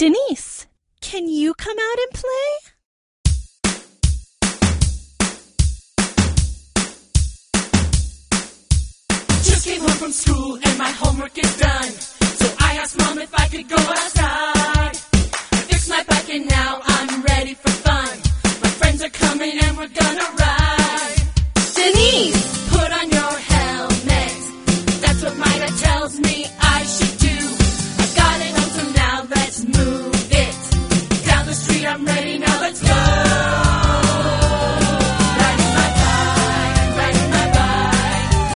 Denise, can you come out and play? Just came home from school and my homework is done. So I asked Mom if I could go outside. I fixed my bike and now I'm ready for fun. My friends are coming and we're gonna ride. Denise!